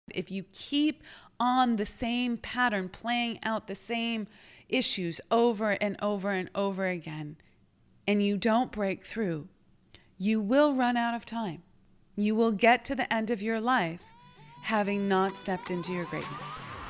If you keep on the same pattern, playing out the same issues over and over and over again, and you don't break through, you will run out of time. You will get to the end of your life having not stepped into your greatness.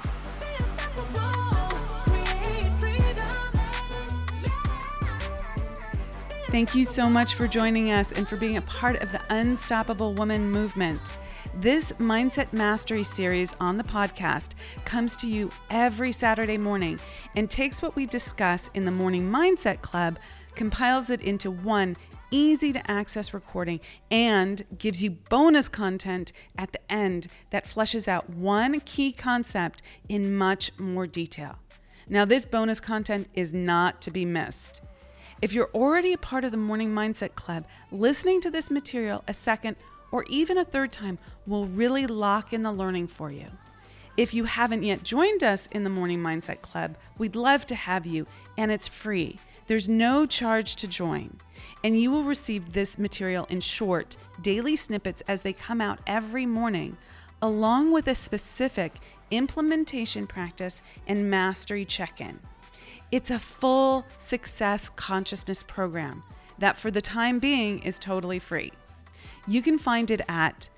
Thank you so much for joining us and for being a part of the Unstoppable Woman movement. This Mindset Mastery series on the podcast comes to you every Saturday morning and takes what we discuss in the Morning Mindset Club, compiles it into one easy to access recording, and gives you bonus content at the end that fleshes out one key concept in much more detail. Now, this bonus content is not to be missed. If you're already a part of the Morning Mindset Club, listening to this material a second or even a third time will really lock in the learning for you. If you haven't yet joined us in the Morning Mindset Club, we'd love to have you, and it's free. There's no charge to join, and you will receive this material in short, daily snippets as they come out every morning, along with a specific implementation practice and mastery check-in. It's a full success consciousness program that for the time being is totally free. You can find it at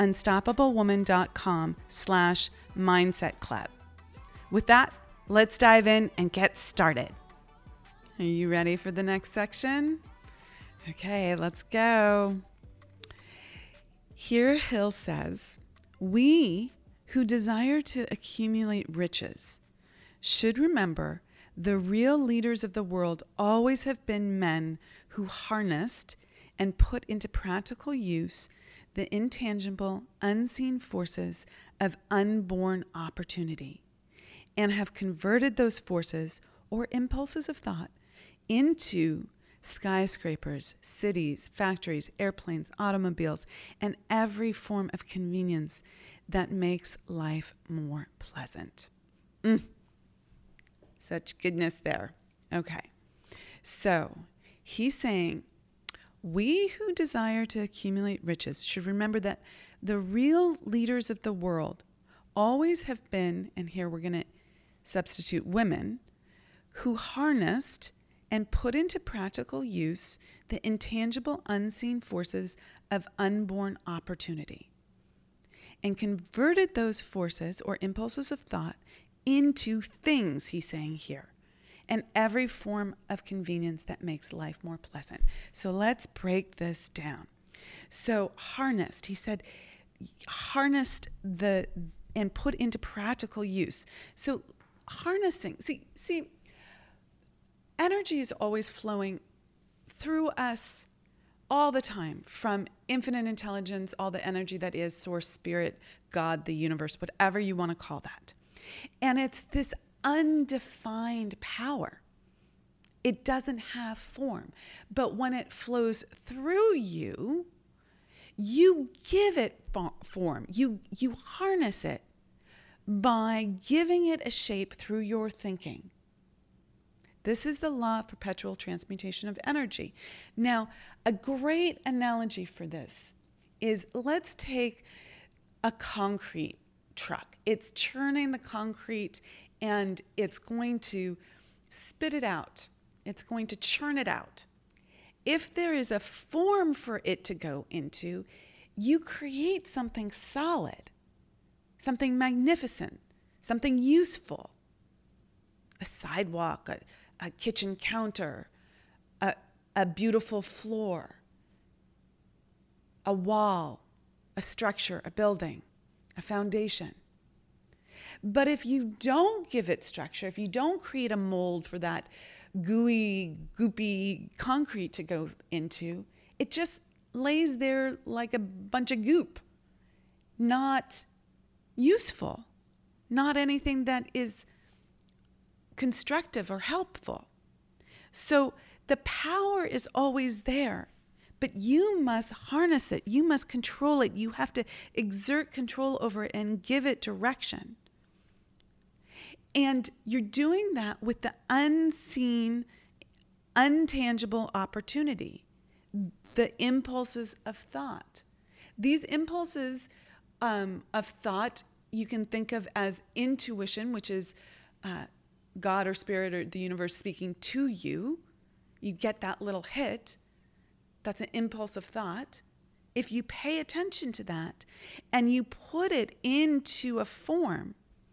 theunstoppablewoman.com/mindset club. With that, let's dive in and get started. Are you ready for the next section? Okay, let's go. Here Hill says, we who desire to accumulate riches should remember the real leaders of the world always have been men who harnessed and put into practical use the intangible, unseen forces of unborn opportunity, and have converted those forces or impulses of thought into skyscrapers, cities, factories, airplanes, automobiles, and every form of convenience that makes life more pleasant. Such goodness there. Okay. So he's saying, we who desire to accumulate riches should remember that the real leaders of the world always have been, and here we're going to substitute women, who harnessed and put into practical use the intangible, unseen forces of unborn opportunity, and converted those forces or impulses of thought into things, he's saying here, and every form of convenience that makes life more pleasant. So let's break this down. So harnessed, he said, harnessed and put into practical use. So harnessing, see, energy is always flowing through us all the time, from infinite intelligence, all the energy that is source, spirit, God, the universe, whatever you want to call that. And it's this undefined power. It doesn't have form. But when it flows through you, you give it form. You harness it by giving it a shape through your thinking. This is the law of perpetual transmutation of energy. Now, a great analogy for this is, let's take a concrete truck. It's churning the concrete and it's going to spit it out. It's going to churn it out. If there is a form for it to go into, you create something solid, something magnificent, something useful. A sidewalk, a kitchen counter, a beautiful floor, a wall, a structure, a building, a foundation. But if you don't give it structure, if you don't create a mold for that gooey, goopy concrete to go into, it just lays there like a bunch of goop. Not useful, not anything that is constructive or helpful. So the power is always there, but you must harness it. You must control it. You have to exert control over it and give it direction. And you're doing that with the unseen, untangible opportunity, the impulses of thought. These impulses of thought you can think of as intuition, which is God or spirit or the universe speaking to you. You get that little hit. That's an impulsive thought. If you pay attention to that and you put it into a form,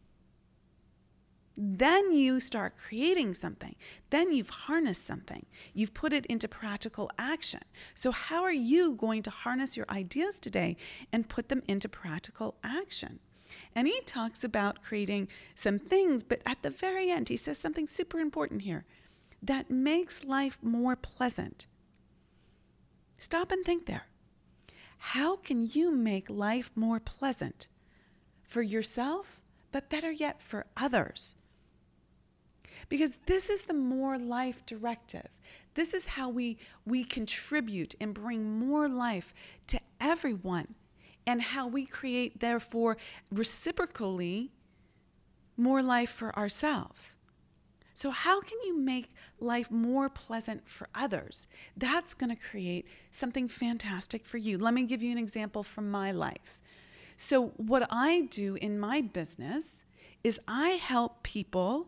then you start creating something. Then you've harnessed something. You've put it into practical action. So how are you going to harness your ideas today and put them into practical action? And he talks about creating some things, but at the very end, he says something super important here that makes life more pleasant. Stop and think there. How can you make life more pleasant for yourself, but better yet for others? Because this is the more life directive. This is how we contribute and bring more life to everyone, and how we create, therefore, reciprocally more life for ourselves. So how can you make life more pleasant for others? That's going to create something fantastic for you. Let me give you an example from my life. So what I do in my business is I help people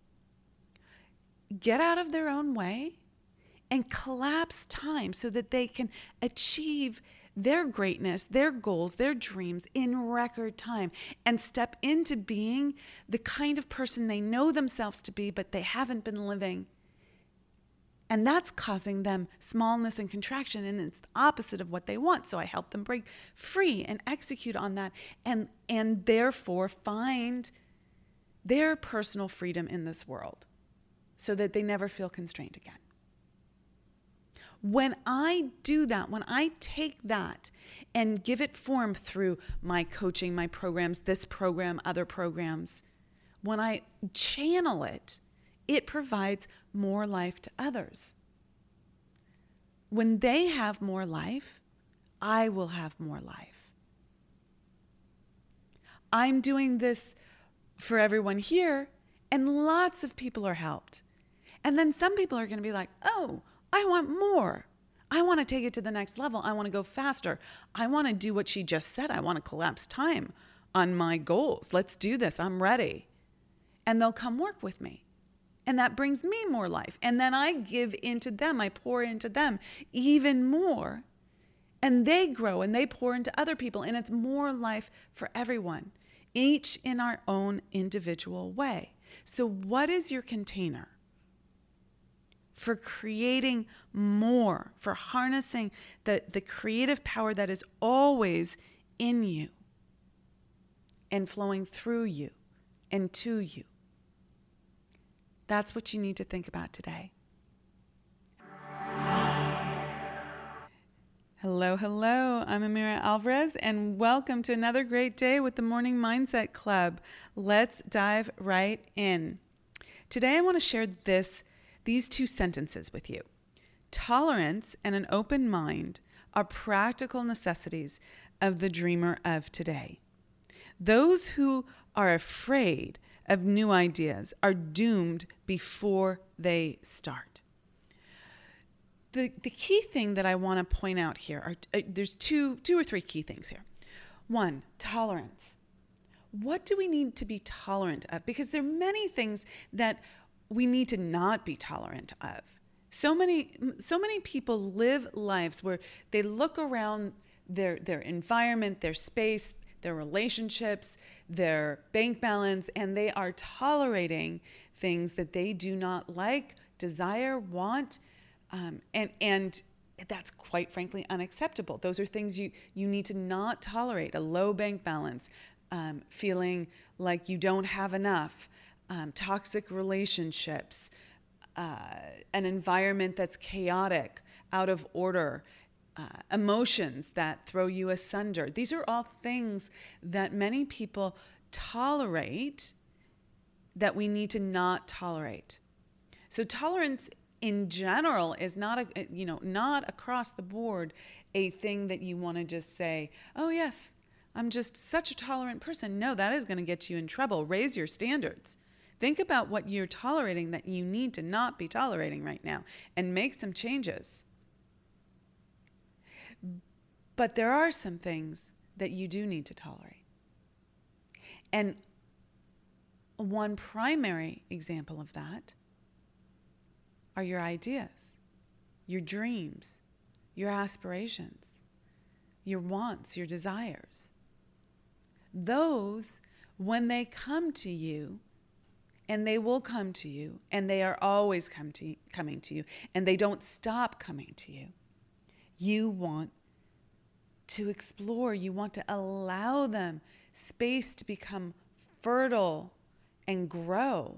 get out of their own way and collapse time so that they can achieve their greatness, their goals, their dreams in record time, and step into being the kind of person they know themselves to be, but they haven't been living. And that's causing them smallness and contraction, and it's the opposite of what they want. So I help them break free and execute on that, and therefore find their personal freedom in this world so that they never feel constrained again. When I do that, when I take that and give it form through my coaching, my programs, this program, other programs, when I channel it, it provides more life to others. When they have more life, I will have more life. I'm doing this for everyone here, and lots of people are helped. And then some people are going to be like, oh, I want more. I want to take it to the next level. I want to go faster. I want to do what she just said. I want to collapse time on my goals. Let's do this. I'm ready. And they'll come work with me. And that brings me more life. And then I give into them. I pour into them even more. And they grow and they pour into other people. And it's more life for everyone, each in our own individual way. So what is your container for creating more, for harnessing the creative power that is always in you and flowing through you and to you? That's what you need to think about today. Hello, hello. I'm Amira Alvarez, and welcome to another great day with the Morning Mindset Club. Let's dive right in. Today I want to share these two sentences with you. Tolerance and an open mind are practical necessities of the dreamer of today. Those who are afraid of new ideas are doomed before they start. The key thing that I want to point out here there's two or three key things here. One, tolerance. What do we need to be tolerant of? Because there are many things that we need to not be tolerant of. So many people live lives where they look around their environment, their space, their relationships, their bank balance, and they are tolerating things that they do not like, desire, want, and that's quite frankly unacceptable. Those are things you need to not tolerate. A low bank balance, feeling like you don't have enough, toxic relationships, an environment that's chaotic, out of order, emotions that throw you asunder. These are all things that many people tolerate that we need to not tolerate. So tolerance in general is not not across the board a thing that you want to just say, oh yes, I'm just such a tolerant person. No, that is going to get you in trouble. Raise your standards. Think about what you're tolerating that you need to not be tolerating right now and make some changes. But there are some things that you do need to tolerate. And one primary example of that are your ideas, your dreams, your aspirations, your wants, your desires. Those, when they come to you, and they will come to you, and they are always coming to you, and they don't stop coming to you, you want to explore, you want to allow them space to become fertile and grow.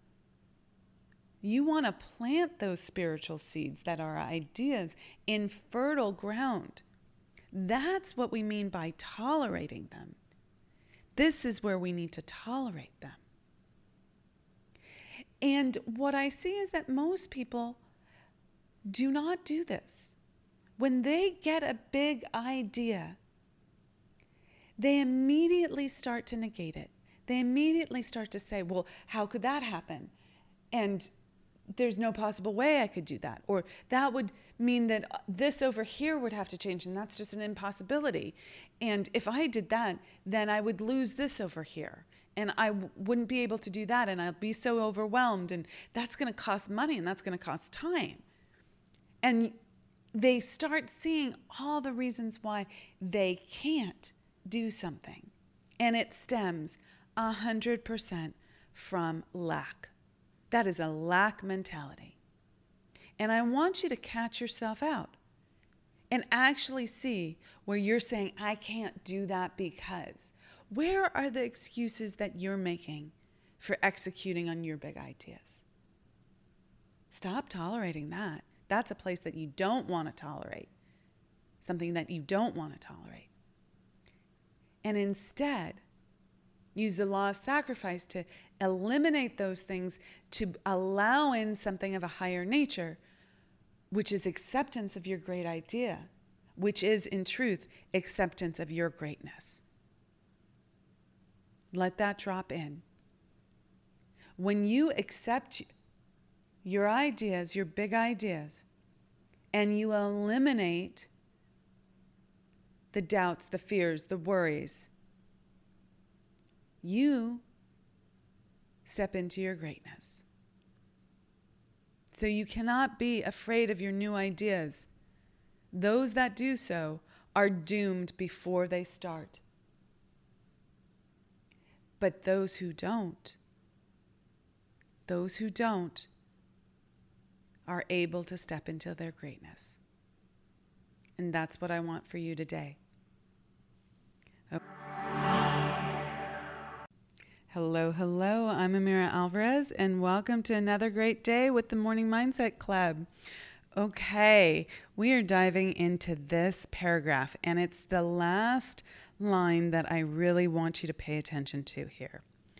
You want to plant those spiritual seeds that are ideas in fertile ground. That's what we mean by tolerating them. This is where we need to tolerate them. And what I see is that most people do not do this. When they get a big idea, they immediately start to negate it. They immediately start to say, well, how could that happen? And there's no possible way I could do that. Or that would mean that this over here would have to change, and that's just an impossibility. And if I did that, then I would lose this over here. And I wouldn't be able to do that, and I'll be so overwhelmed, and that's going to cost money, and that's going to cost time. And they start seeing all the reasons why they can't do something. And it stems 100% from lack. That is a lack mentality. And I want you to catch yourself out and actually see where you're saying, I can't do that because. Where are the excuses that you're making for executing on your big ideas? Stop tolerating that. That's a place that you don't want to tolerate. Something that you don't want to tolerate. And instead, use the law of sacrifice to eliminate those things, to allow in something of a higher nature, which is acceptance of your great idea, which is, in truth, acceptance of your greatness. Let that drop in. When you accept your ideas, your big ideas, and you eliminate the doubts, the fears, the worries, you step into your greatness. So you cannot be afraid of your new ideas. Those that do so are doomed before they start. But those who don't are able to step into their greatness. And that's what I want for you today. Okay. Hello. I'm Amira Alvarez, and welcome to another great day with the Morning Mindset Club. Okay, we are diving into this paragraph, and it's the last line that I really want you to pay attention to here.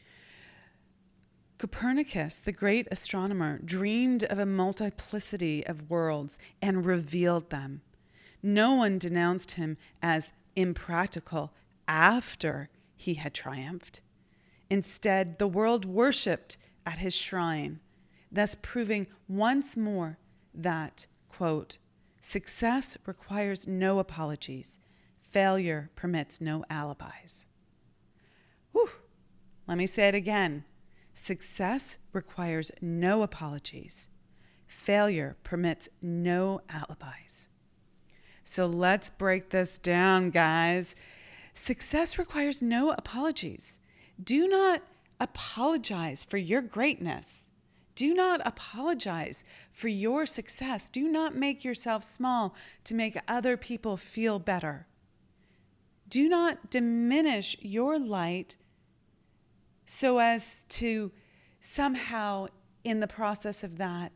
Copernicus, the great astronomer, dreamed of a multiplicity of worlds and revealed them. No one denounced him as impractical after he had triumphed. Instead, the world worshipped at his shrine, thus proving once more that, quote, success requires no apologies. Failure permits no alibis. Whew. Let me say it again. Success requires no apologies. Failure permits no alibis. So let's break this down, guys. Success requires no apologies. Do not apologize for your greatness. Do not apologize for your success. Do not make yourself small to make other people feel better. Do not diminish your light so as to somehow, in the process of that,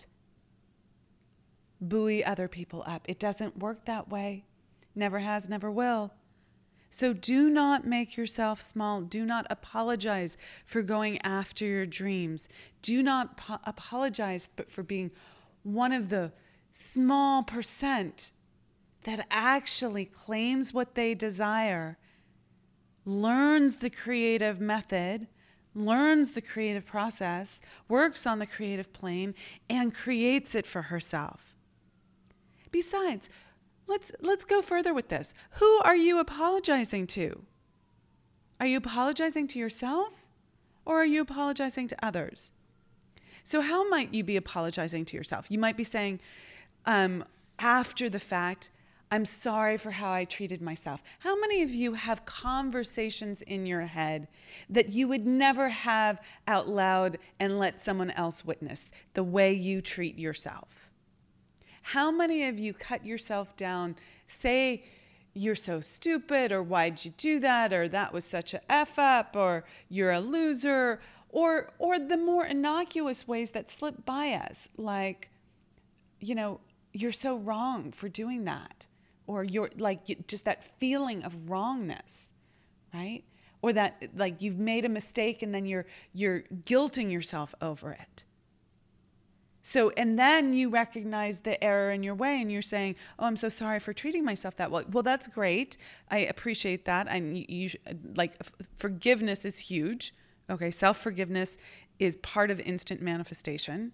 buoy other people up. It doesn't work that way. Never has, never will. So do not make yourself small. Do not apologize for going after your dreams. Do not apologize for being one of the small percent that actually claims what they desire, learns the creative method, learns the creative process, works on the creative plane, and creates it for herself. Besides, let's go further with this. Who are you apologizing to? Are you apologizing to yourself or are you apologizing to others? So how might you be apologizing to yourself? You might be saying, after the fact, I'm sorry for how I treated myself. How many of you have conversations in your head that you would never have out loud and let someone else witness the way you treat yourself? How many of you cut yourself down, say you're so stupid, or why'd you do that, or that was such a F up, or you're a loser, or the more innocuous ways that slip by us, like, you're so wrong for doing that. Or you're like, just that feeling of wrongness, right? Or that like you've made a mistake and then you're guilting yourself over it. So, and then you recognize the error in your way and you're saying, oh, I'm so sorry for treating myself that way. Well, that's great. I appreciate that. And forgiveness is huge. Okay. Self-forgiveness is part of instant manifestation.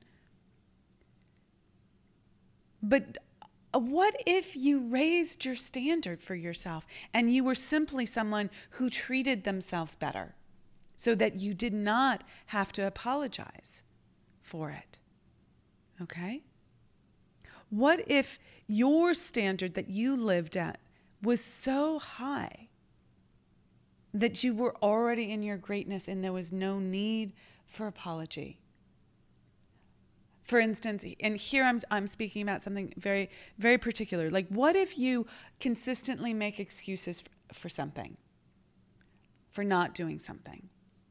But what if you raised your standard for yourself and you were simply someone who treated themselves better so that you did not have to apologize for it? Okay? What if your standard that you lived at was so high that you were already in your greatness and there was no need for apology? For instance, and here I'm speaking about something very, very particular. Like, what if you consistently make excuses for something, for not doing something?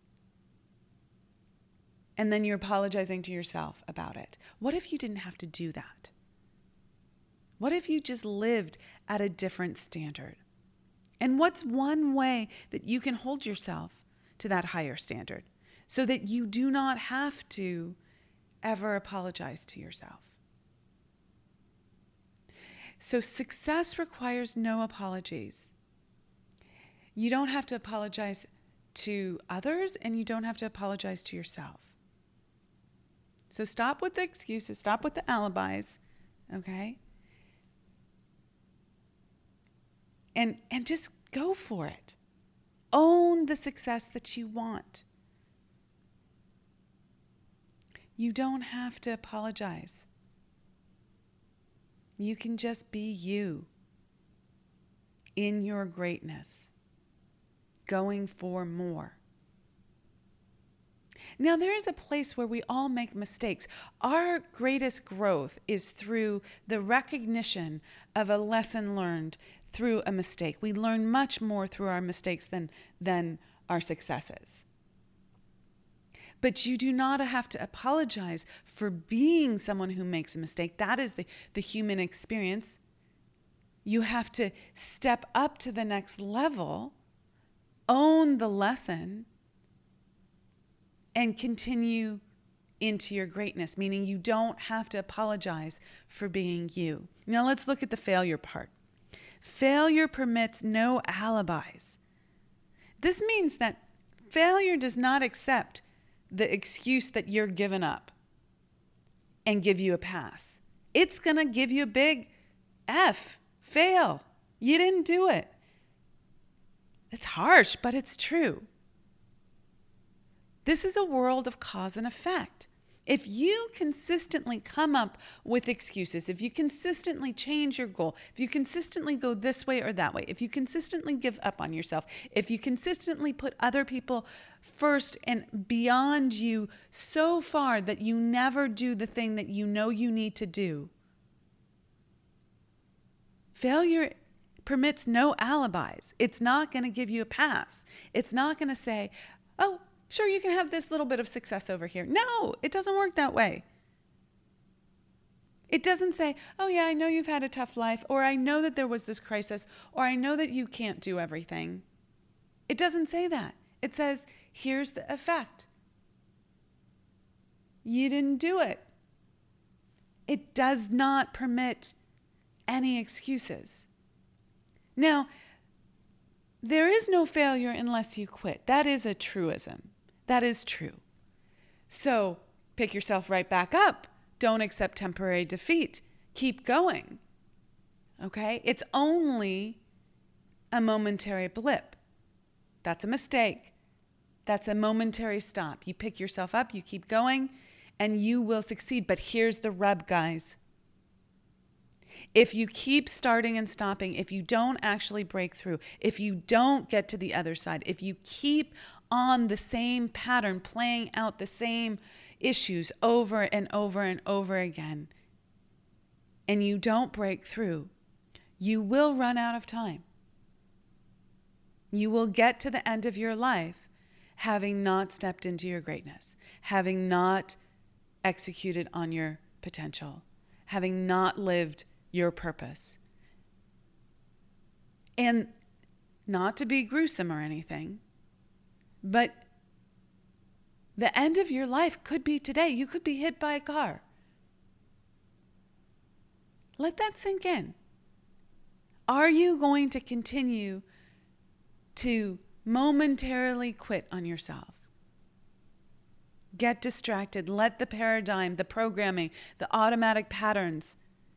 And then you're apologizing to yourself about it. What if you didn't have to do that? What if you just lived at a different standard? And what's one way that you can hold yourself to that higher standard so that you do not have to ever apologize to yourself? So success requires no apologies. You don't have to apologize to others and you don't have to apologize to yourself. So stop with the excuses, stop with the alibis, okay? And just go for it. Own the success that you want. You don't have to apologize. You can just be you in your greatness, going for more. Now, there is a place where we all make mistakes. Our greatest growth is through the recognition of a lesson learned through a mistake. We learn much more through our mistakes than our successes. But you do not have to apologize for being someone who makes a mistake. That is the human experience. You have to step up to the next level, own the lesson, and continue into your greatness, meaning you don't have to apologize for being you. Now let's look at the failure part. Failure permits no alibis. This means that failure does not accept the excuse that you're giving up and give you a pass. It's going to give you a big F, fail. You didn't do it. It's harsh, but it's true. This is a world of cause and effect. If you consistently come up with excuses, if you consistently change your goal, if you consistently go this way or that way, if you consistently give up on yourself, if you consistently put other people first and beyond you so far that you never do the thing that you know you need to do, failure permits no alibis. It's not going to give you a pass. It's not going to say, oh, sure, you can have this little bit of success over here. No, it doesn't work that way. It doesn't say, oh yeah, I know you've had a tough life, or I know that there was this crisis, or I know that you can't do everything. It doesn't say that. It says, here's the effect. You didn't do it. It does not permit any excuses. Now, there is no failure unless you quit. That is a truism. That is true. So pick yourself right back up. Don't accept temporary defeat. Keep going. Okay? It's only a momentary blip. That's a mistake. That's a momentary stop. You pick yourself up, you keep going, and you will succeed. But here's the rub, guys. If you keep starting and stopping, if you don't actually break through, if you don't get to the other side, if you keep on the same pattern, playing out the same issues over and over and over again, and you don't break through, you will run out of time. You will get to the end of your life having not stepped into your greatness, having not executed on your potential, having not lived your purpose. And not to be gruesome or anything, but the end of your life could be today. You could be hit by a car. Let that sink in. Are you going to continue to momentarily quit on yourself? Get distracted. Let the paradigm, the programming, the automatic patterns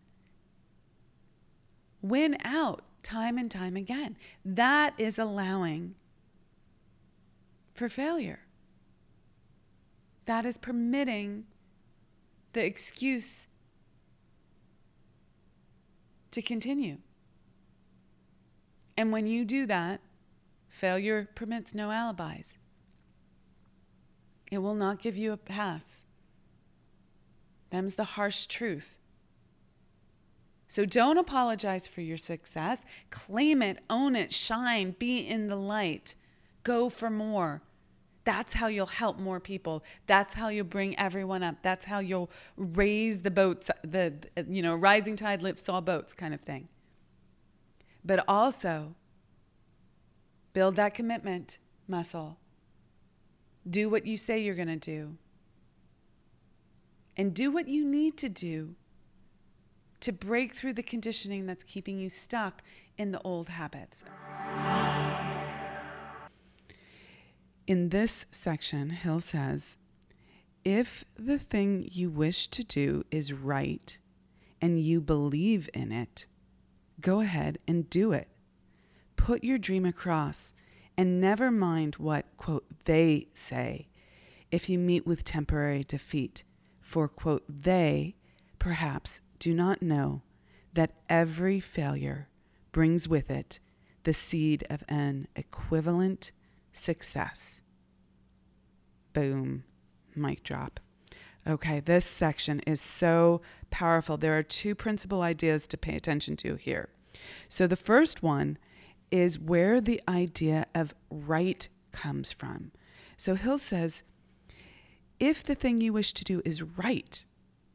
win out time and time again. That is allowing for failure. That is permitting the excuse to continue. And when you do that, failure permits no alibis. It will not give you a pass. Them's the harsh truth. So don't apologize for your success. Claim it, own it, shine, be in the light. Go for more. That's how you'll help more people. That's how you'll bring everyone up. That's how you'll raise the boats, rising tide lifts all boats kind of thing. But also, build that commitment muscle. Do what you say you're going to do. And do what you need to do to break through the conditioning that's keeping you stuck in the old habits. In this section, Hill says, if the thing you wish to do is right and you believe in it, go ahead and do it. Put your dream across and never mind what, quote, they say if you meet with temporary defeat. For, quote, they perhaps do not know that every failure brings with it the seed of an equivalent success. Boom. Mic drop. Okay, this section is so powerful. There are two principal ideas to pay attention to here. So the first one is where the idea of right comes from. So Hill says, if the thing you wish to do is right,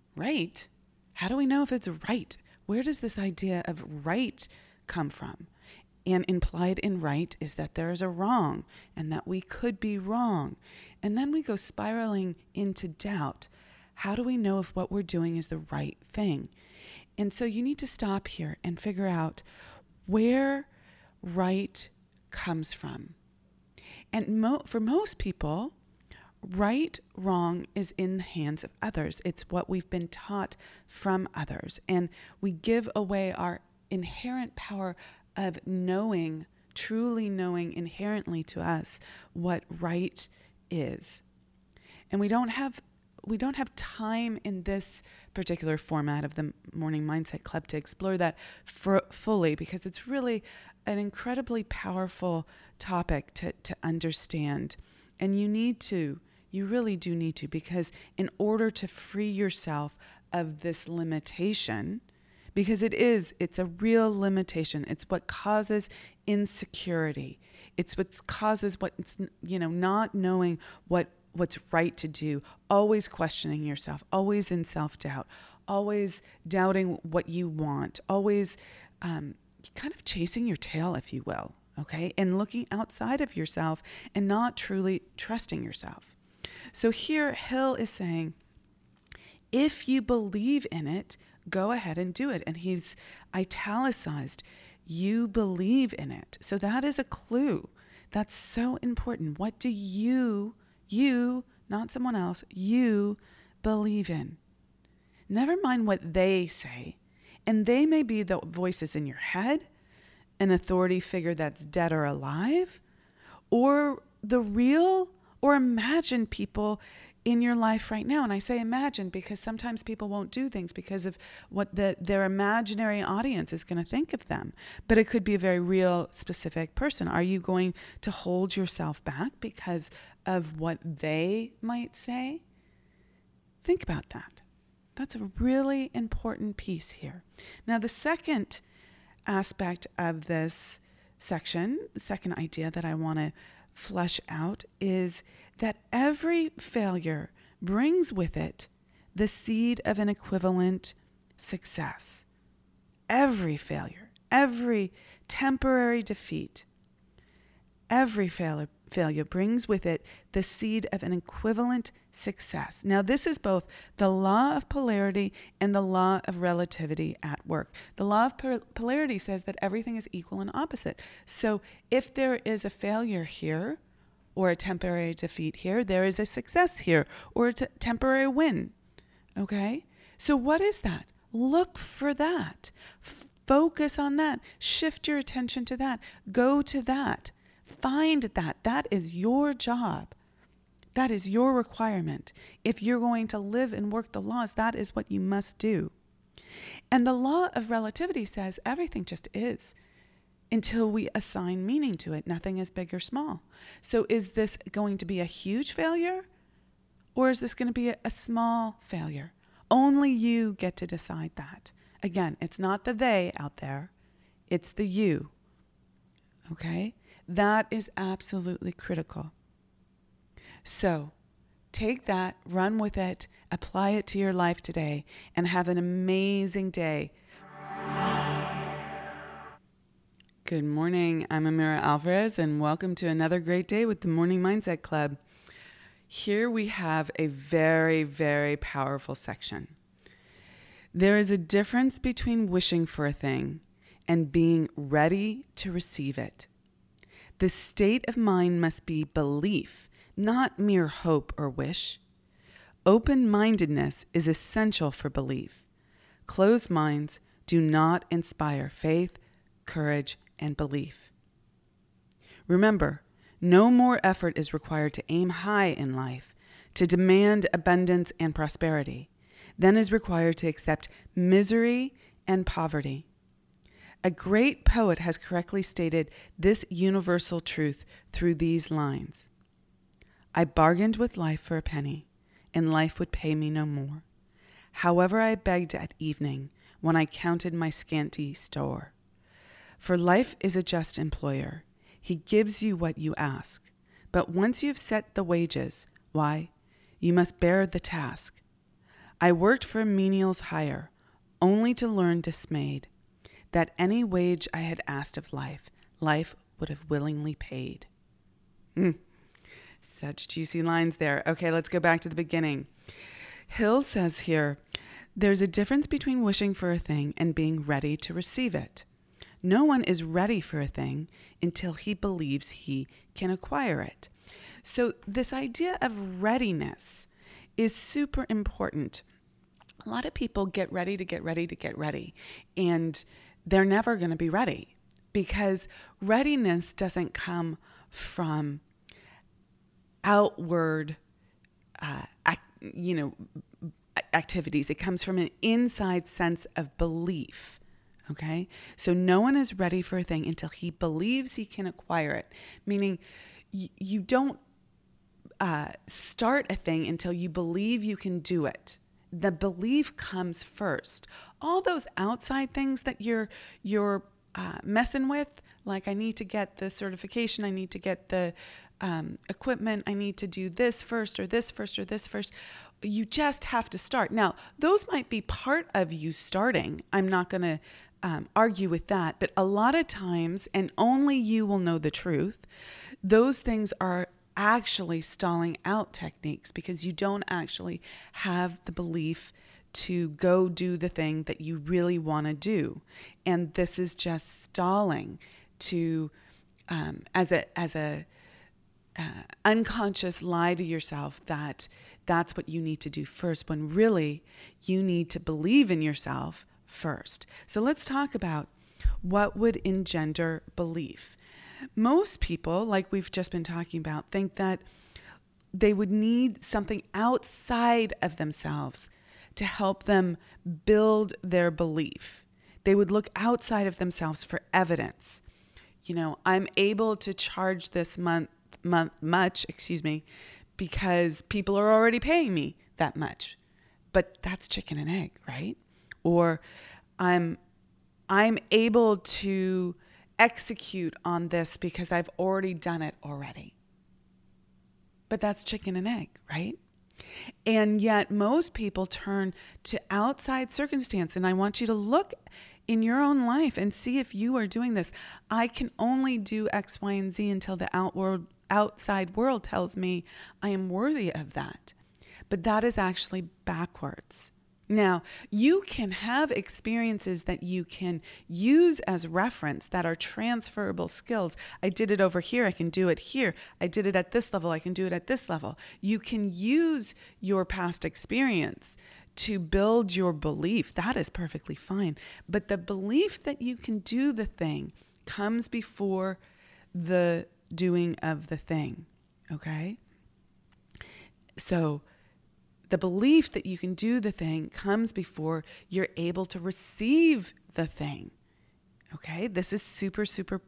how do we know if it's right? Where does this idea of right come from? And implied in right is that there is a wrong and that we could be wrong. And then we go spiraling into doubt. How do we know if what we're doing is the right thing? And so you need to stop here and figure out where right comes from. And for most people, right, wrong is in the hands of others. It's what we've been taught from others. And we give away our inherent power of knowing, truly knowing inherently to us what right is. And we don't have time in this particular format of the Morning Mindset Club to explore that fully, because it's really an incredibly powerful topic to understand. And you really do need to, because in order to free yourself of this limitation, because it's a real limitation. It's what causes insecurity. It's what causes not knowing what's right to do, always questioning yourself, always in self-doubt, always doubting what you want, always kind of chasing your tail, if you will, okay? And looking outside of yourself and not truly trusting yourself. So here Hill is saying, if you believe in it, go ahead and do it. And he's italicized, you believe in it. So that is a clue. That's so important. What do you, not someone else, you believe in? Never mind what they say. And they may be the voices in your head, an authority figure that's dead or alive, or the real or imagined people in your life right now. And I say imagine because sometimes people won't do things because of what their imaginary audience is going to think of them. But it could be a very real, specific person. Are you going to hold yourself back because of what they might say? Think about that. That's a really important piece here. Now, the second aspect of this section, the second idea that I want to flesh out is that every failure brings with it the seed of an equivalent success. Every failure, every temporary defeat, every failure brings with it the seed of an equivalent success. Now, this is both the law of polarity and the law of relativity at work. The law of polarity says that everything is equal and opposite. So if there is a failure here, or a temporary defeat here, there is a success here, or a temporary win. Okay? So what is that? Look for that. Focus on that. Shift your attention to that. Go to that. Find that. That is your job. That is your requirement. If you're going to live and work the laws, that is what you must do. And the law of relativity says everything just is, until we assign meaning to it. Nothing is big or small. So is this going to be a huge failure, or is this going to be a small failure? Only you get to decide that. Again, it's not the they out there. It's the you. Okay? That is absolutely critical. So take that, run with it, apply it to your life today, and have an amazing day. Good morning. I'm Amira Alvarez, and welcome to another great day with the Morning Mindset Club. Here we have a very, very powerful section. There is a difference between wishing for a thing and being ready to receive it. The state of mind must be belief, not mere hope or wish. Open-mindedness is essential for belief. Closed minds do not inspire faith, courage, and belief. Remember, no more effort is required to aim high in life, to demand abundance and prosperity, than is required to accept misery and poverty. A great poet has correctly stated this universal truth through these lines. I bargained with life for a penny, and life would pay me no more. However, I begged at evening when I counted my scanty store. For life is a just employer. He gives you what you ask. But once you've set the wages, why, you must bear the task. I worked for a menial's hire, only to learn dismayed that any wage I had asked of life, life would have willingly paid. Such juicy lines there. Okay, let's go back to the beginning. Hill says here, there's a difference between wishing for a thing and being ready to receive it. No one is ready for a thing until he believes he can acquire it. So this idea of readiness is super important. A lot of people get ready to get ready to get ready, and they're never going to be ready because readiness doesn't come from outward, activities. It comes from an inside sense of belief. Okay, so no one is ready for a thing until he believes he can acquire it, meaning you don't start a thing until you believe you can do it. The belief comes first. All those outside things that you're messing with, like I need to get the certification, I need to get the equipment, I need to do this first or this first or this first. You just have to start. Now, those might be part of you starting. I'm not going to argue with that, but a lot of times, and only you will know the truth, those things are actually stalling out techniques because you don't actually have the belief to go do the thing that you really want to do. And this is just stalling to, as a unconscious lie to yourself that that's what you need to do first, when really you need to believe in yourself first. So let's talk about what would engender belief. Most people, like we've just been talking about, think that they would need something outside of themselves to help them build their belief. They would look outside of themselves for evidence. I'm able to charge this much, because people are already paying me that much. But that's chicken and egg, right? Or I'm able to execute on this because I've already done it already. But that's chicken and egg, right? And yet most people turn to outside circumstance. And I want you to look in your own life and see if you are doing this. I can only do X, Y, and Z until the outside world tells me I am worthy of that. But that is actually backwards. Now, you can have experiences that you can use as reference that are transferable skills. I did it over here, I can do it here. I did it at this level, I can do it at this level. You can use your past experience to build your belief. That is perfectly fine. But the belief that you can do the thing comes before the doing of the thing, okay? So the belief that you can do the thing comes before you're able to receive the thing. Okay, this is super, super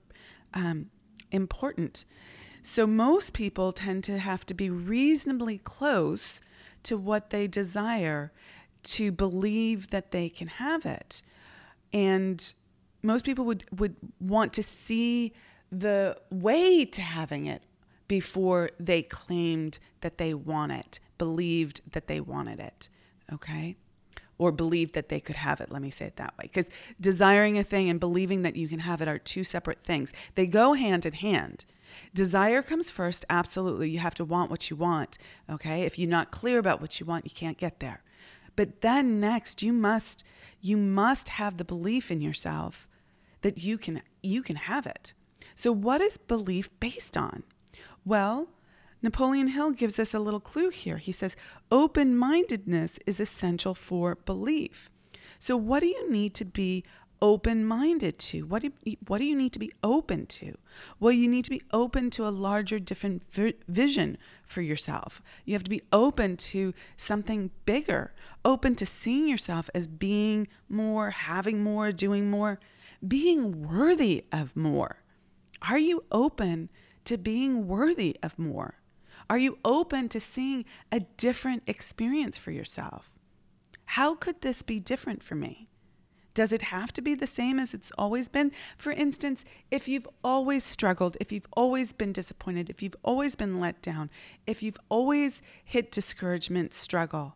important. So most people tend to have to be reasonably close to what they desire to believe that they can have it. And most people would want to see the way to having it before they claimed that they want it, believed that they wanted it, okay? Or believed that they could have it, let me say it that way. Because desiring a thing and believing that you can have it are two separate things. They go hand in hand. Desire comes first, absolutely. You have to want what you want, okay? If you're not clear about what you want, you can't get there. But then next, you must have the belief in yourself that you can have it. So what is belief based on? Well, Napoleon Hill gives us a little clue here. He says, open-mindedness is essential for belief. So what do you need to be open-minded to? What do you need to be open to? Well, you need to be open to a larger, different vision for yourself. You have to be open to something bigger, open to seeing yourself as being more, having more, doing more, being worthy of more. Are you open to being worthy of more? Are you open to seeing a different experience for yourself? How could this be different for me? Does it have to be the same as it's always been? For instance, if you've always struggled, if you've always been disappointed, if you've always been let down, if you've always hit discouragement, struggle,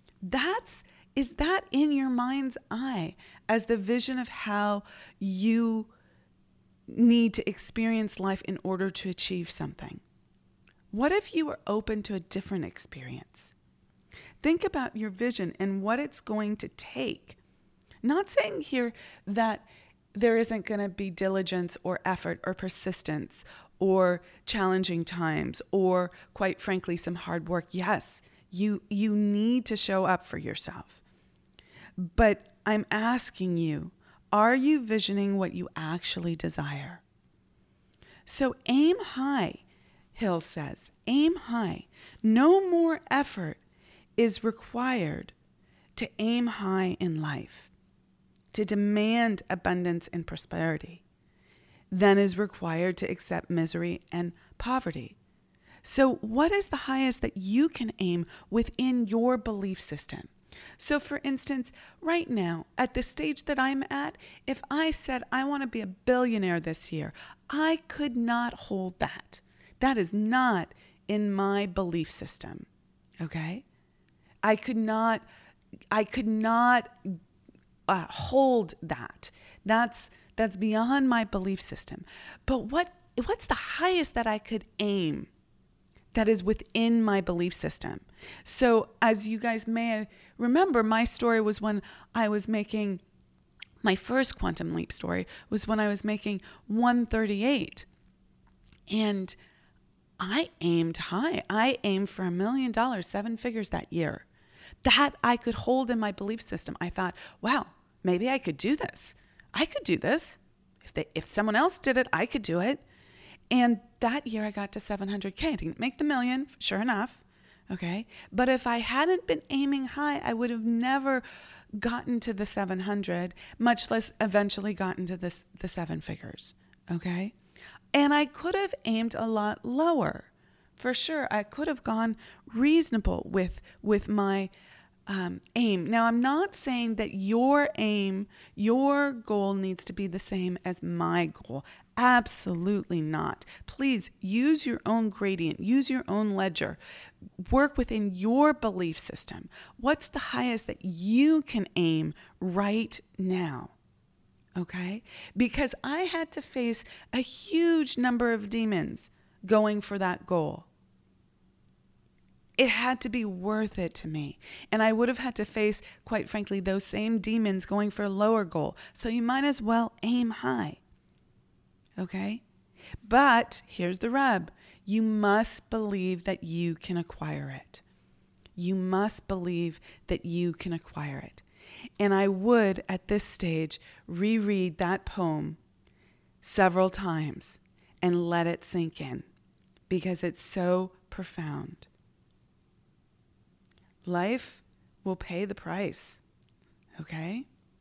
is that in your mind's eye as the vision of how you need to experience life in order to achieve something? What if you were open to a different experience? Think about your vision and what it's going to take. Not saying here that there isn't going to be diligence or effort or persistence or challenging times or, quite frankly, some hard work. Yes, you need to show up for yourself. But I'm asking you, are you visioning what you actually desire? So aim high, Hill says. Aim high. No more effort is required to aim high in life, to demand abundance and prosperity, than is required to accept misery and poverty. So what is the highest that you can aim within your belief system? So for instance, right now, at the stage that I'm at, if I said I want to be a billionaire this year, I could not hold that. That is not in my belief system, okay? I could not hold that. That's beyond my belief system. But what's the highest that I could aim that is within my belief system? So as you guys may remember, my story was when I was making, my first quantum leap story was when I was making 138. And I aimed high. I aimed for $1 million, 7 figures that year. That I could hold in my belief system. I thought, wow, maybe I could do this. I could do this. If someone else did it, I could do it. And that year I got to 700K. I didn't make the million, sure enough. Okay. But if I hadn't been aiming high, I would have never gotten to the 700, much less eventually gotten to the seven figures. Okay. And I could have aimed a lot lower. For sure. I could have gone reasonable with my aim. Now, I'm not saying that your aim, your goal needs to be the same as my goal. Absolutely not. Please use your own gradient, use your own ledger, work within your belief system. What's the highest that you can aim right now? Okay? Because I had to face a huge number of demons going for that goal. It had to be worth it to me. And I would have had to face, quite frankly, those same demons going for a lower goal. So you might as well aim high. Okay? But here's the rub. You must believe that you can acquire it. You must believe that you can acquire it. And I would, at this stage, reread that poem several times and let it sink in because it's so profound. Life will pay the price, okay?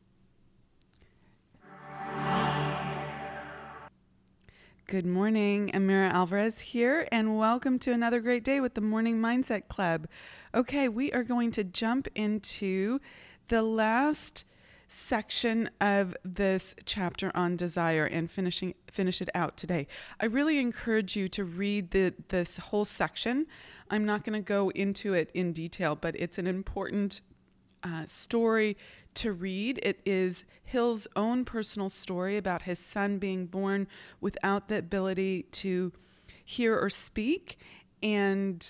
Good morning, Amira Alvarez here, and welcome to another great day with the Morning Mindset Club. Okay, we are going to jump into the last section of this chapter on desire and finish it out today. I really encourage you to read this whole section. I'm not going to go into it in detail, but it's an important story to read. It is Hill's own personal story about his son being born without the ability to hear or speak, and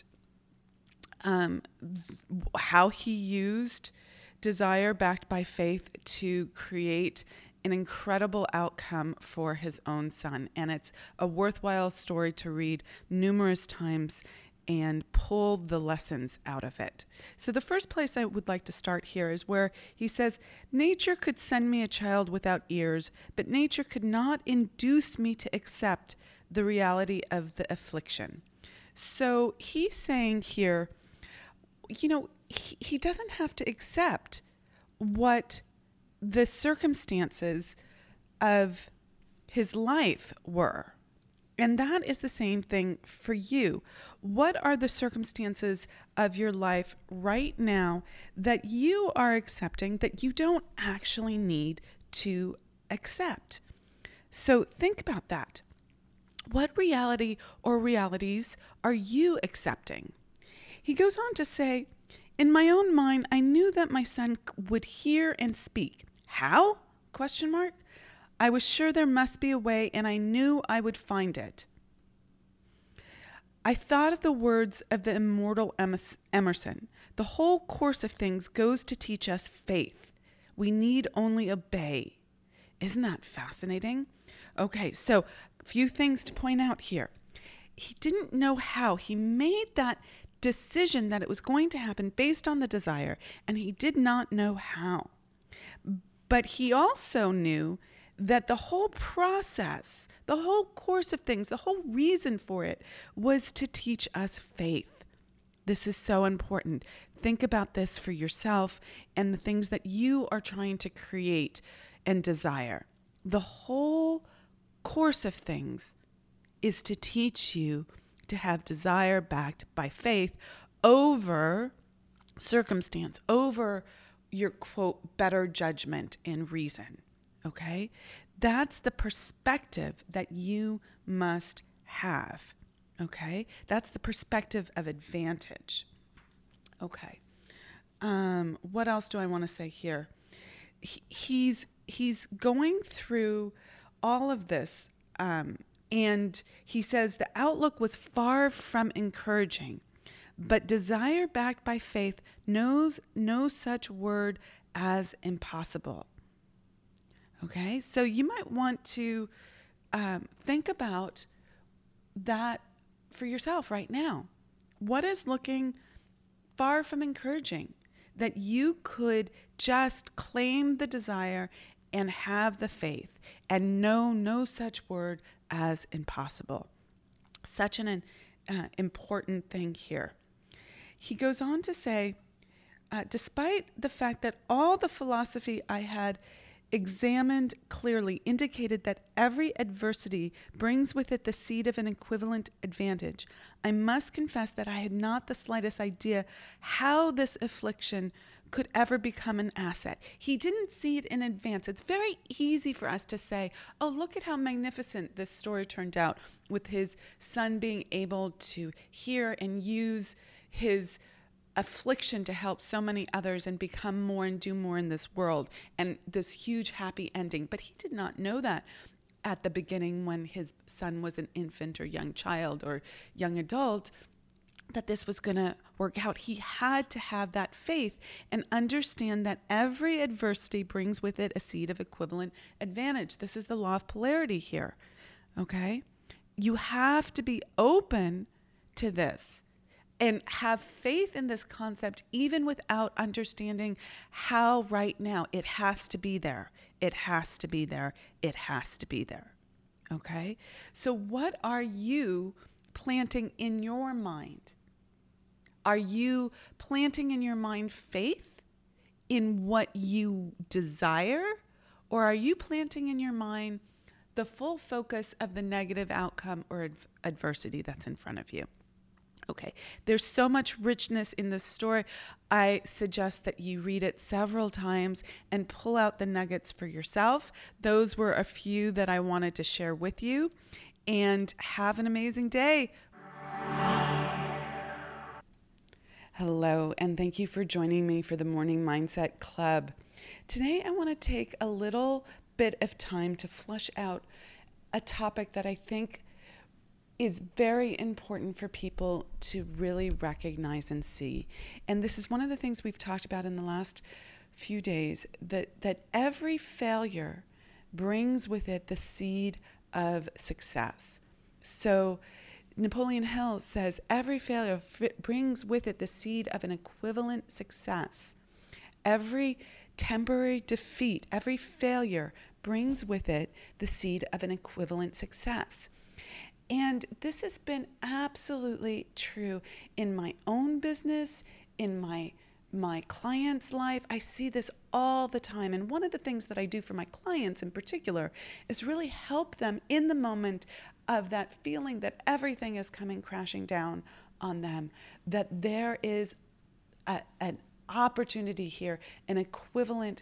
how he used desire backed by faith to create an incredible outcome for his own son. And it's a worthwhile story to read numerous times and pull the lessons out of it. So the first place I would like to start here is where he says, nature could send me a child without ears, but nature could not induce me to accept the reality of the affliction. So he's saying here, he doesn't have to accept what the circumstances of his life were. And that is the same thing for you. What are the circumstances of your life right now that you are accepting that you don't actually need to accept? So think about that. What reality or realities are you accepting? He goes on to say, in my own mind, I knew that my son would hear and speak. How? ? I was sure there must be a way, and I knew I would find it. I thought of the words of the immortal Emerson. The whole course of things goes to teach us faith. We need only obey. Isn't that fascinating? Okay, so a few things to point out here. He didn't know how. He made that decision that it was going to happen based on the desire, and he did not know how. But he also knew that the whole process, the whole course of things, the whole reason for it was to teach us faith. This is so important. Think about this for yourself and the things that you are trying to create and desire. The whole course of things is to teach you to have desire backed by faith over circumstance, over your, quote, better judgment and reason. Okay? That's the perspective that you must have. Okay? That's the perspective of advantage. Okay. What else do I want to say here? He's going through all of this, and he says the outlook was far from encouraging, but desire backed by faith knows no such word as impossible. Okay, so you might want to think about that for yourself right now. What is looking far from encouraging that you could just claim the desire and have the faith and know no such word as impossible? Such an important thing here. He goes on to say, despite the fact that all the philosophy I had examined clearly indicated that every adversity brings with it the seed of an equivalent advantage, I must confess that I had not the slightest idea how this affliction could ever become an asset. He didn't see it in advance. It's very easy for us to say, oh, look at how magnificent this story turned out with his son being able to hear and use his affliction to help so many others and become more and do more in this world, and this huge happy ending. But he did not know that at the beginning when his son was an infant or young child or young adult, that this was going to work out. He had to have that faith and understand that every adversity brings with it a seed of equivalent advantage. This is the law of polarity here, okay? You have to be open to this and have faith in this concept even without understanding how right now. It has to be there. It has to be there. It has to be there, okay? So what are you planting in your mind? Are you planting in your mind faith in what you desire? Or are you planting in your mind the full focus of the negative outcome or adversity that's in front of you? Okay, there's so much richness in this story. I suggest that you read it several times and pull out the nuggets for yourself. Those were a few that I wanted to share with you. And have an amazing day. Hello, and thank you for joining me for the Morning Mindset Club. Today, I want to take a little bit of time to flush out a topic that I think is very important for people to really recognize and see. And this is one of the things we've talked about in the last few days, that every failure brings with it the seed of success. So Napoleon Hill says every failure brings with it the seed of an equivalent success. Every temporary defeat, every failure brings with it the seed of an equivalent success. And this has been absolutely true in my own business, in my clients' life. I see this all the time. And one of the things that I do for my clients in particular is really help them in the moment of that feeling that everything is coming crashing down on them, that there is an opportunity here, an equivalent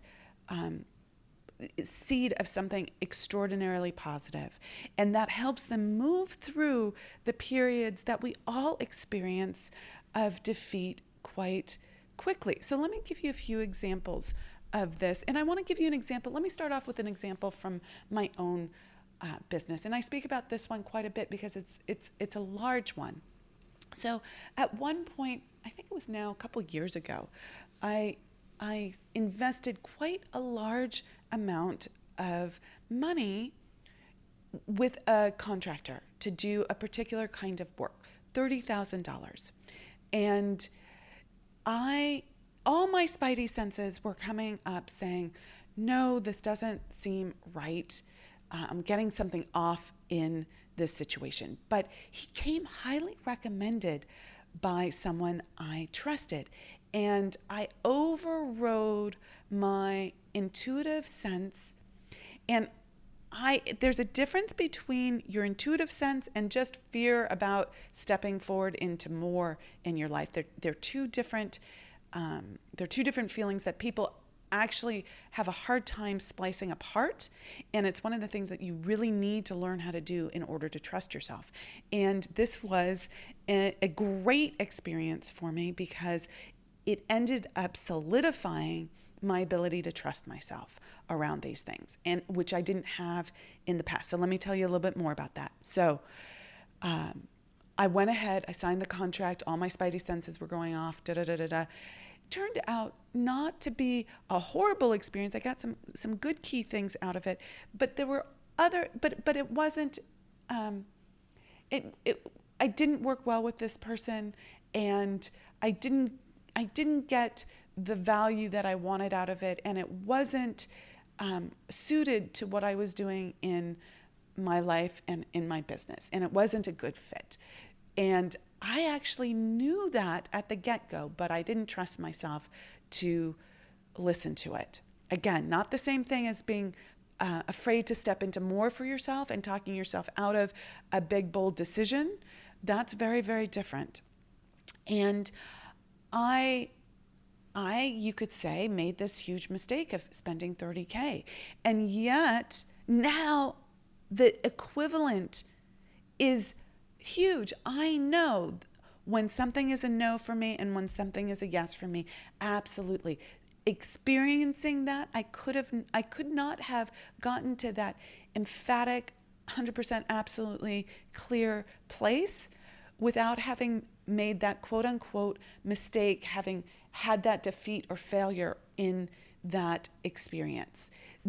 seed of something extraordinarily positive. And that helps them move through the periods that we all experience of defeat quite quickly. So let me give you a few examples of this. And I want to give you an example. Let me start off with an example from my own business. And I speak about this one quite a bit because it's a large one. So at one point, I think it was now a couple years ago, I invested quite a large amount of money with a contractor to do a particular kind of work, $30,000. And all my spidey senses were coming up saying, no, this doesn't seem right. I'm getting something off in this situation. But he came highly recommended by someone I trusted. And I overrode my intuitive sense. And there's a difference between your intuitive sense and just fear about stepping forward into more in your life. They're two different feelings that people actually have a hard time splicing apart. And it's one of the things that you really need to learn how to do in order to trust yourself. And this was a great experience for me because it ended up solidifying my ability to trust myself around these things, and which I didn't have in the past. So let me tell you a little bit more about that. So I went ahead, I signed the contract, all my spidey senses were going off, Turned out not to be a horrible experience. I got some good key things out of it, but there were but it wasn't, I didn't work well with this person, and I didn't get the value that I wanted out of it, and it wasn't suited to what I was doing in my life and in my business, and it wasn't a good fit. And I actually knew that at the get-go, but I didn't trust myself to listen to it. Again, not the same thing as being afraid to step into more for yourself and talking yourself out of a big, bold decision. That's very, very different. And you could say, made this huge mistake of spending $30K. And yet now the equivalent is huge. I know when something is a no for me and when something is a yes for me. Absolutely. Experiencing that, I could not have gotten to that emphatic, 100% absolutely clear place without having made that quote unquote mistake, having had that defeat or failure in that experience.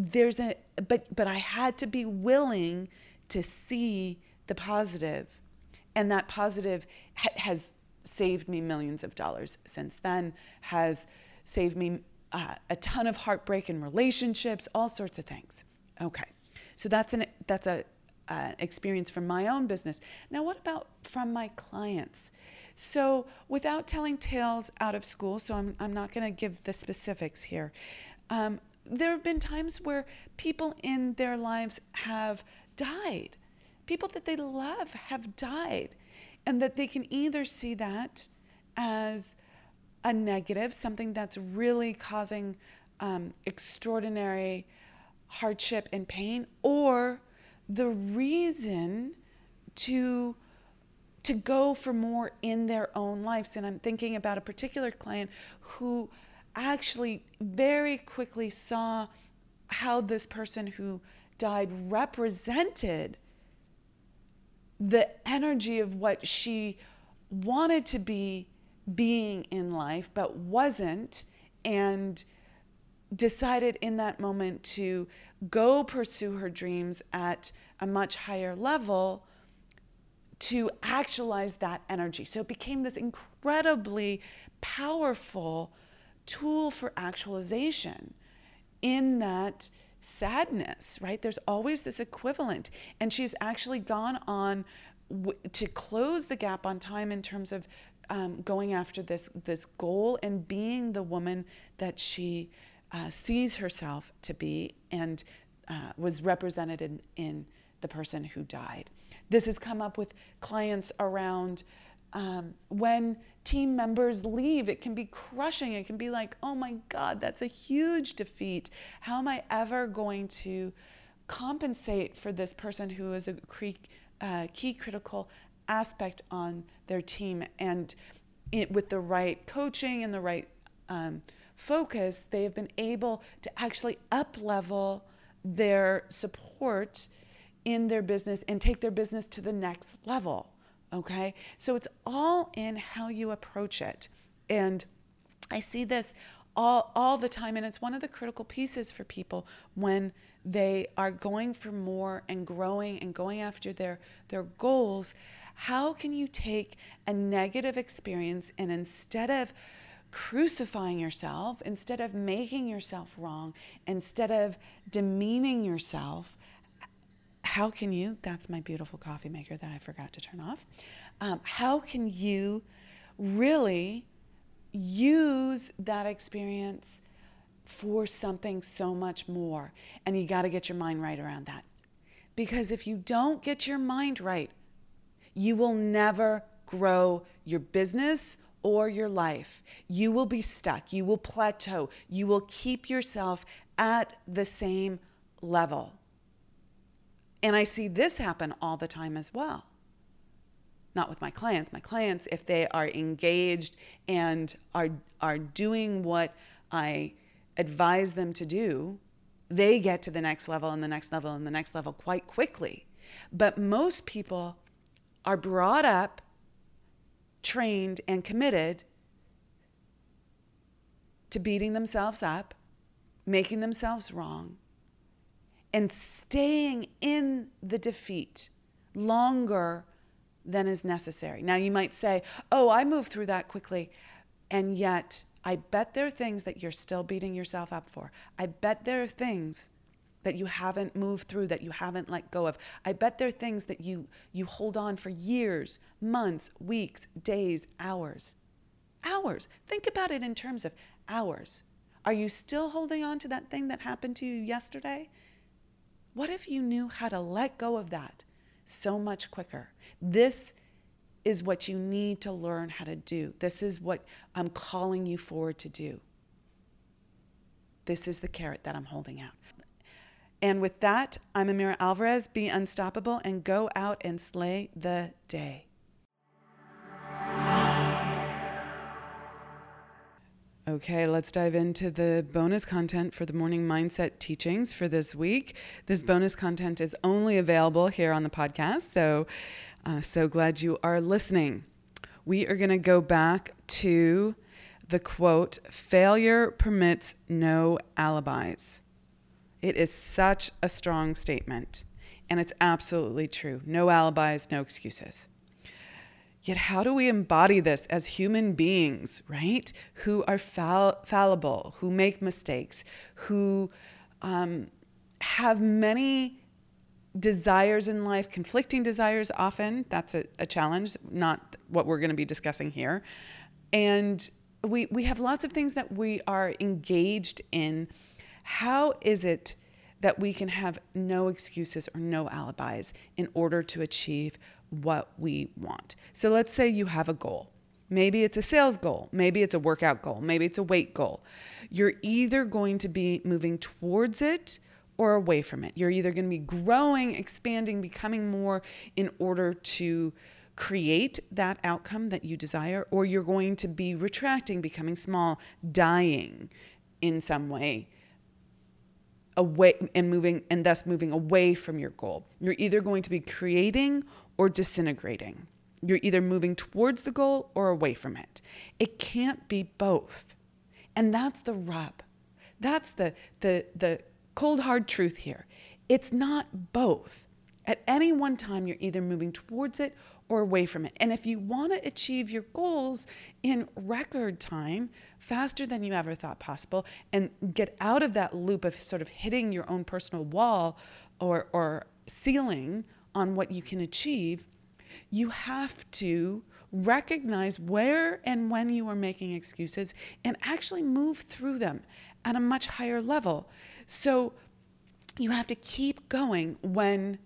But I had to be willing to see the positive, and that positive has saved me millions of dollars since then, has saved me a ton of heartbreak in relationships, all sorts of things. Okay, so that's an experience from my own business. Now, what about from my clients? So without telling tales out of school, so I'm not going to give the specifics here. There have been times where people in their lives have died. People that they love have died, and that they can either see that as a negative, something that's really causing extraordinary hardship and pain, or the reason to go for more in their own lives. And I'm thinking about a particular client who actually very quickly saw how this person who died represented the energy of what she wanted to be being in life but wasn't, and decided in that moment to go pursue her dreams at a much higher level to actualize that energy. So it became this incredibly powerful tool for actualization in that sadness, right? There's always this equivalent. And she's actually gone on to close the gap on time in terms of going after this goal and being the woman that she sees herself to be, and was represented in the person who died. This has come up with clients around when team members leave. It can be crushing. It can be like, oh my God, that's a huge defeat. How am I ever going to compensate for this person who is a key critical aspect on their team? And with the right coaching and the right focus, they have been able to actually up-level their support in their business and take their business to the next level. Okay, so it's all in how you approach it. And I see this all the time, and it's one of the critical pieces for people when they are going for more and growing and going after their goals. How can you take a negative experience, and instead of crucifying yourself, instead of making yourself wrong, instead of demeaning yourself, how can you, that's my beautiful coffee maker that I forgot to turn off. How can you really use that experience for something so much more? And you got to get your mind right around that. Because if you don't get your mind right, you will never grow your business or your life. You will be stuck. You will plateau. You will keep yourself at the same level. And I see this happen all the time as well. Not with my clients. My clients, if they are engaged and are doing what I advise them to do, they get to the next level and the next level and the next level quite quickly. But most people are brought up, trained, and committed to beating themselves up, making themselves wrong, and staying in the defeat longer than is necessary. Now you might say, oh, I moved through that quickly. And yet I bet there are things that you're still beating yourself up for. I bet there are things that you haven't moved through, that you haven't let go of. I bet there are things that you hold on for years, months, weeks, days, hours. Hours. Think about it in terms of hours. Are you still holding on to that thing that happened to you yesterday? What if you knew how to let go of that so much quicker? This is what you need to learn how to do. This is what I'm calling you forward to do. This is the carrot that I'm holding out. And with that, I'm Amira Alvarez. Be unstoppable and go out and slay the day. Okay, let's dive into the bonus content for the morning mindset teachings for this week. This bonus content is only available here on the podcast, so glad you are listening. We are going to go back to the quote, "Failure permits no alibis." It is such a strong statement, and it's absolutely true. No alibis, no excuses. Yet how do we embody this as human beings, right? Who are fallible, who make mistakes, who have many desires in life, conflicting desires often. That's a challenge, not what we're going to be discussing here. And we have lots of things that we are engaged in. How is it that we can have no excuses or no alibis in order to achieve what we want? So let's say you have a goal. Maybe it's a sales goal. Maybe it's a workout goal. Maybe it's a weight goal. You're either going to be moving towards it or away from it. You're either going to be growing, expanding, becoming more in order to create that outcome that you desire, or you're going to be retracting, becoming small, dying in some way, away and moving, and thus moving away from your goal. You're either going to be creating or disintegrating. You're either moving towards the goal or away from it. It can't be both. And that's the rub. That's the cold, hard truth here. It's not both. At any one time, you're either moving towards it or away from it. And if you want to achieve your goals in record time, faster than you ever thought possible, and get out of that loop of sort of hitting your own personal wall or ceiling on what you can achieve, you have to recognize where and when you are making excuses and actually move through them at a much higher level. So you have to keep going when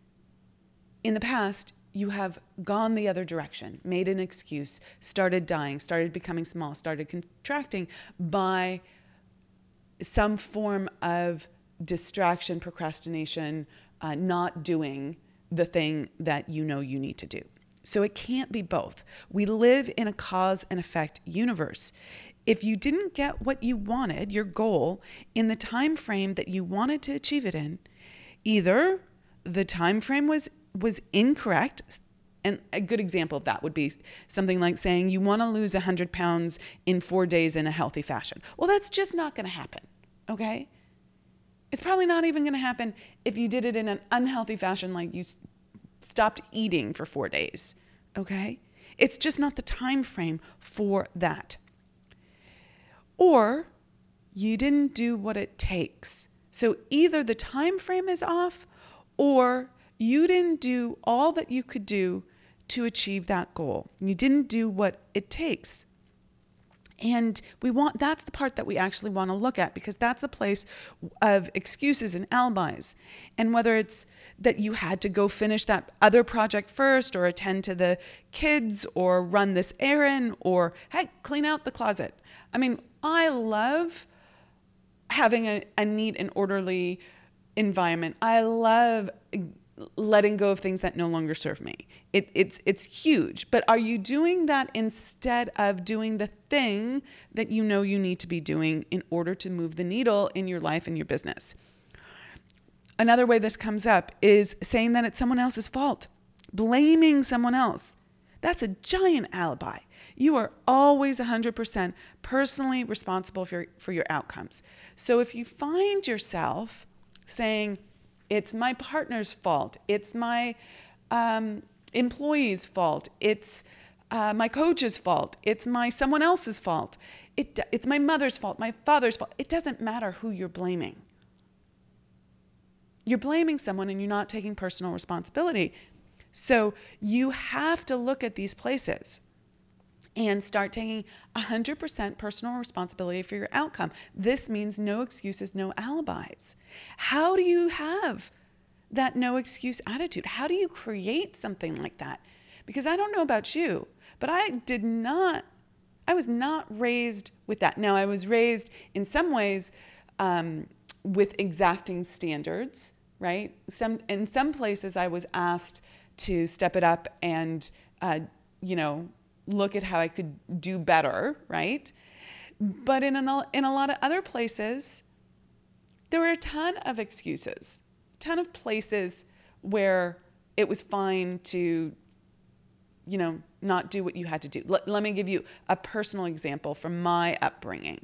in the past you have gone the other direction, made an excuse, started dying, started becoming small, started contracting by some form of distraction, procrastination, not doing the thing that you know you need to do. So it can't be both. We live in a cause and effect universe. If you didn't get what you wanted, your goal, in the time frame that you wanted to achieve it in, either the time frame was incorrect, and a good example of that would be something like saying you want to lose 100 pounds in 4 days in a healthy fashion. Well, that's just not going to happen, okay? It's probably not even going to happen if you did it in an unhealthy fashion, like you stopped eating for 4 days, okay? It's just not the time frame for that. Or you didn't do what it takes. So either the time frame is off, or you didn't do all that you could do to achieve that goal. You didn't do what it takes. And that's the part that we actually want to look at, because that's the place of excuses and alibis. And whether it's that you had to go finish that other project first, or attend to the kids, or run this errand, or hey, clean out the closet. I mean, I love having a neat and orderly environment. I love letting go of things that no longer serve me. It's huge. But are you doing that instead of doing the thing that you know you need to be doing in order to move the needle in your life and your business? Another way this comes up is saying that it's someone else's fault, blaming someone else. That's a giant alibi. You are always 100% personally responsible for your outcomes. So if you find yourself saying, it's my partner's fault, it's my employee's fault, it's my coach's fault, it's my someone else's fault, it's my mother's fault, my father's fault, it doesn't matter who you're blaming. You're blaming someone and you're not taking personal responsibility. So you have to look at these places and start taking 100% personal responsibility for your outcome. This means no excuses, no alibis. How do you have that no excuse attitude? How do you create something like that? Because I don't know about you, but I was not raised with that. Now, I was raised in some ways with exacting standards, right? In some places I was asked to step it up and, look at how I could do better, right? But in a lot of other places, there were a ton of excuses, a ton of places where it was fine to, not do what you had to do. Let me give you a personal example from my upbringing.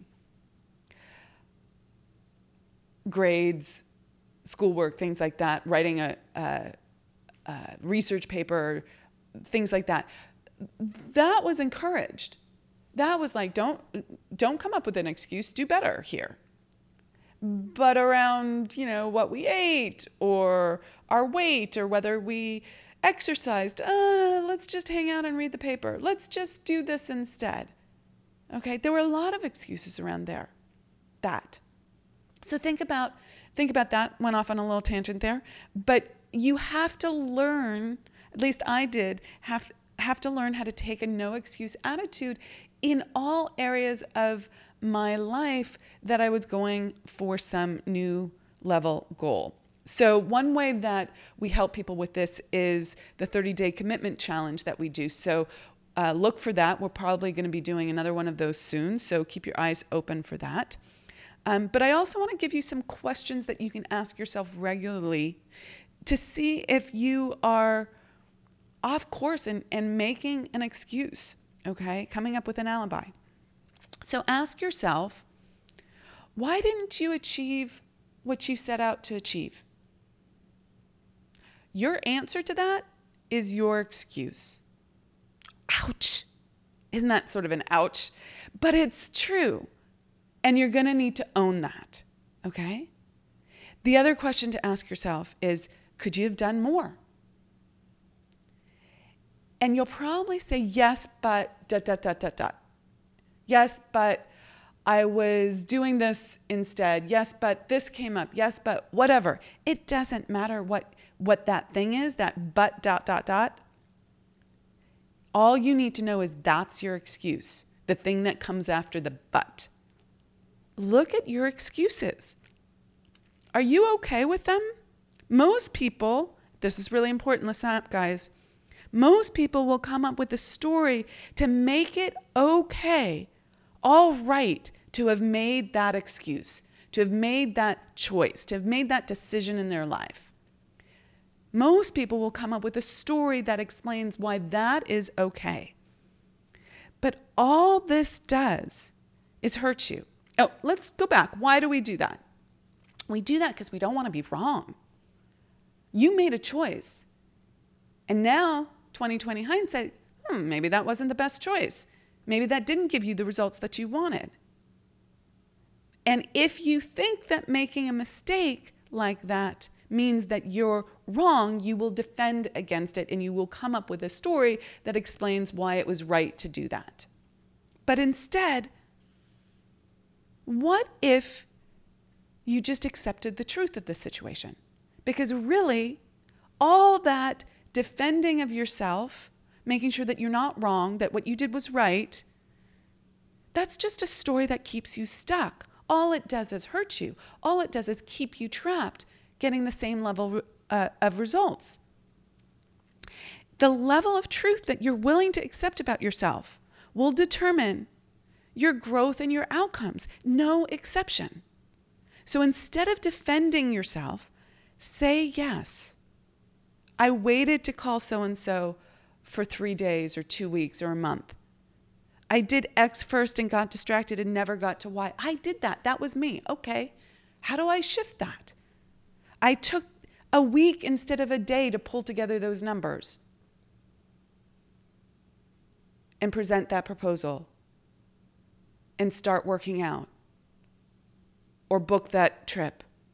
Grades, schoolwork, things like that, writing a research paper, things like that. That was encouraged. That was like, don't come up with an excuse, do better here. But around, what we ate or our weight or whether we exercised, let's just hang out and read the paper. Let's just do this instead. Okay, there were a lot of excuses around there. That. So think about that. Went off on a little tangent there. But you have to learn, at least I did, have to learn how to take a no excuse attitude in all areas of my life that I was going for some new level goal. So one way that we help people with this is the 30-day commitment challenge that we do. So look for that. We're probably going to be doing another one of those soon. So keep your eyes open for that. But I also want to give you some questions that you can ask yourself regularly to see if you are off course and making an excuse, okay? Coming up with an alibi. So ask yourself, why didn't you achieve what you set out to achieve? Your answer to that is your excuse. Ouch. Isn't that sort of an ouch? But it's true. And you're going to need to own that, okay? The other question to ask yourself is, could you have done more? And you'll probably say, yes, but ... Yes, but I was doing this instead. Yes, but this came up. Yes, but whatever. It doesn't matter what that thing is, that but ... All you need to know is that's your excuse, the thing that comes after the but. Look at your excuses. Are you okay with them? Most people, this is really important, listen up, guys. Most people will come up with a story to make it okay, all right, to have made that excuse, to have made that choice, to have made that decision in their life. Most people will come up with a story that explains why that is okay. But all this does is hurt you. Oh, let's go back. Why do we do that? We do that because we don't want to be wrong. You made a choice. And now, 2020 hindsight, maybe that wasn't the best choice. Maybe that didn't give you the results that you wanted. And if you think that making a mistake like that means that you're wrong, you will defend against it and you will come up with a story that explains why it was right to do that. But instead, what if you just accepted the truth of the situation? Because really, all that defending of yourself, making sure that you're not wrong, that what you did was right, that's just a story that keeps you stuck. All it does is hurt you. All it does is keep you trapped, getting the same level of results. The level of truth that you're willing to accept about yourself will determine your growth and your outcomes, no exception. So instead of defending yourself, say yes. I waited to call so-and-so for 3 days or 2 weeks or a month. I did X first and got distracted and never got to Y. I did that. That was me. Okay. How do I shift that? I took a week instead of a day to pull together those numbers and present that proposal and start working out or book that trip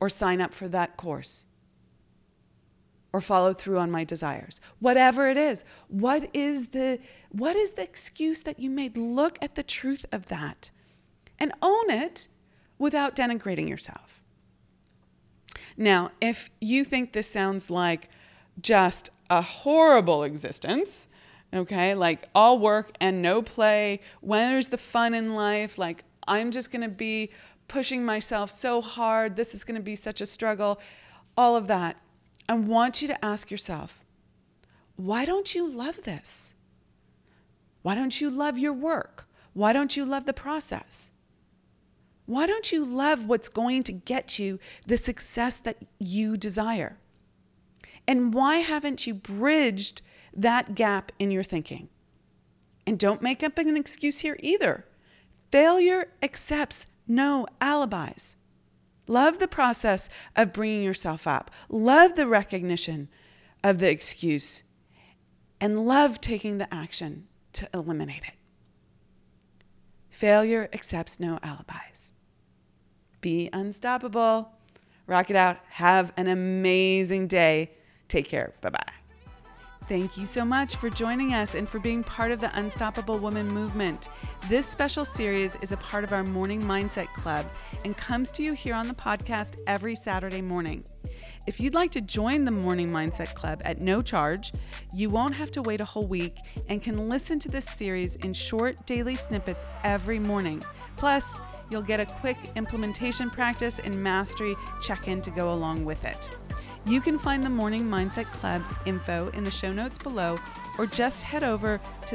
or sign up for that course or follow through on my desires. Whatever it is, what is the excuse that you made? Look at the truth of that and own it without denigrating yourself. Now, if you think this sounds like just a horrible existence, okay, like all work and no play, where's the fun in life? Like, I'm just going to be pushing myself so hard. This is going to be such a struggle. All of that. I want you to ask yourself, why don't you love this? Why don't you love your work? Why don't you love the process? Why don't you love what's going to get you the success that you desire? And why haven't you bridged that gap in your thinking? And don't make up an excuse here either. Failure accepts no alibis. Love the process of bringing yourself up. Love the recognition of the excuse. And love taking the action to eliminate it. Failure accepts no alibis. Be unstoppable. Rock it out. Have an amazing day. Take care. Bye-bye. Thank you so much for joining us and for being part of the Unstoppable Woman movement. This special series is a part of our Morning Mindset Club and comes to you here on the podcast every Saturday morning. If you'd like to join the Morning Mindset Club at no charge, you won't have to wait a whole week and can listen to this series in short daily snippets every morning. Plus, you'll get a quick implementation practice and mastery check-in to go along with it. You can find the Morning Mindset Club info in the show notes below, or just head over to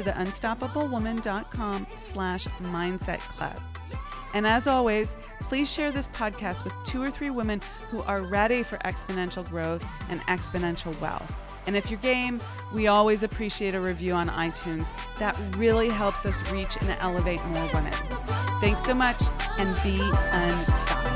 theunstoppablewoman.com/mindset club. And as always, please share this podcast with 2 or 3 women who are ready for exponential growth and exponential wealth. And if you're game, we always appreciate a review on iTunes. That really helps us reach and elevate more women. Thanks so much, and be unstoppable.